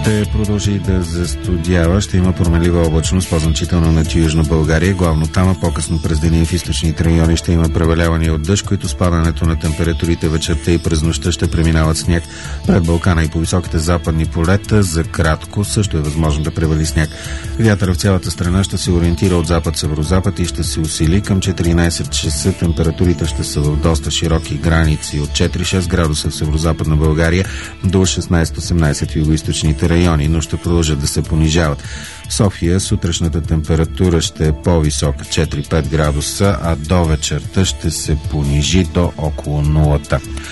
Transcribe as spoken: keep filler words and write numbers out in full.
Ще продължи да застудява. Ще има променлива облачност, по-значително над Южна България, главно там, а по-късно през деня и в източните райони ще има превалявания от дъжд, които с падането на температурите вечерта и през нощта ще преминават сняг пред Балкана и по високите западни полета. За кратко също е възможно да превали сняг. Вятъра в цялата страна ще се ориентира от запад-северозапад и ще се усили. Към четиринайсет часа температурите ще са в доста широки граници от четири-шест градуса в северозападна България до шестнайсет-осемнайсет в югоизточните райони, но ще продължат да се понижават. В София сутрешната температура ще е по-висока, четири-пет градуса, а до вечерта ще се понижи до около нулата.